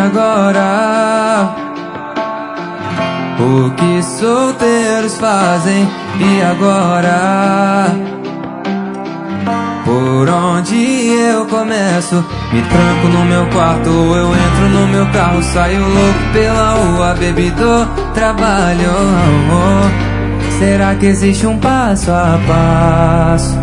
agora? O que solteiros fazem? E agora? Por onde eu começo? Me tranco no meu quarto, eu entro no meu carro, saio louco pela rua, baby, do trabalho. Será que existe um passo a passo?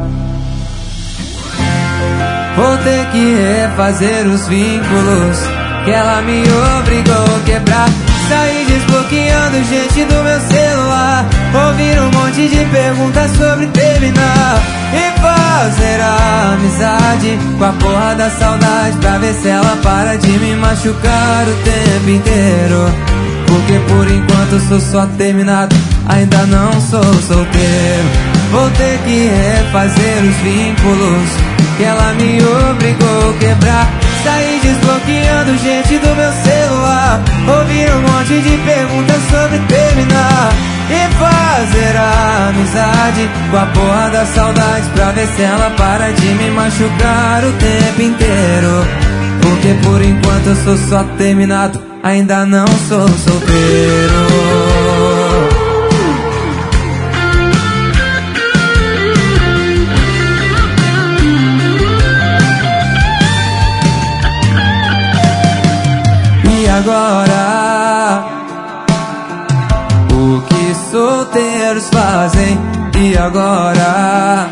Vou ter que refazer os vínculos que ela me obrigou a quebrar. Sair desbloqueando gente do meu celular, ouvir um monte de perguntas sobre terminar e fazer a amizade com a porra da saudade, pra ver se ela para de me machucar o tempo inteiro. Porque por enquanto sou só terminado, ainda não sou solteiro. Vou ter que refazer os vínculos que ela me obrigou a quebrar. Sair desbloqueando gente do meu celular, ouvir um monte de perguntas sobre terminar e fazer a amizade com a porra da saudade, pra ver se ela para de me machucar o tempo inteiro. Porque por enquanto eu sou só terminado, ainda não sou solteiro. E agora? O que solteiros fazem? E agora?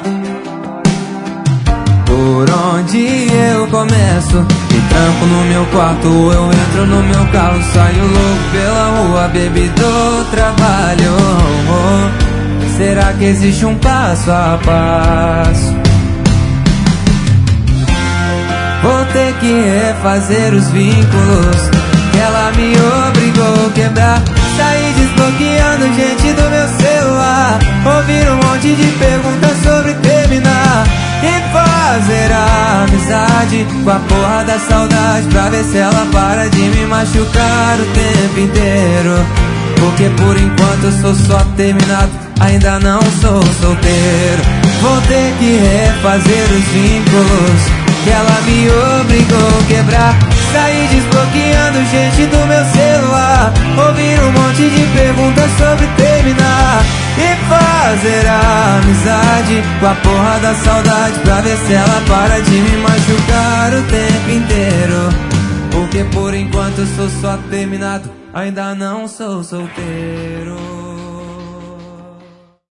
Por onde eu começo? Me tranco no meu quarto, eu entro no meu carro, saio louco pela rua, baby, do trabalho. Será que existe um passo a passo? Vou ter que refazer os vínculos que ela me obrigou a quebrar. Sair desbloqueando gente do meu celular, ouvir um monte de perguntas sobre terminar e fazer a amizade com a porra da saudade, pra ver se ela para de me machucar o tempo inteiro. Porque por enquanto eu sou só terminado, ainda não sou solteiro. Vou ter que refazer os vínculos que ela me obrigou a quebrar. Sair desbloqueando gente do meu celular, ouvir um monte de perguntas sobre terminar e fazer a amizade com a porra da saudade, pra ver se ela para de me machucar o tempo inteiro. Porque por enquanto eu sou só terminado, ainda não sou solteiro.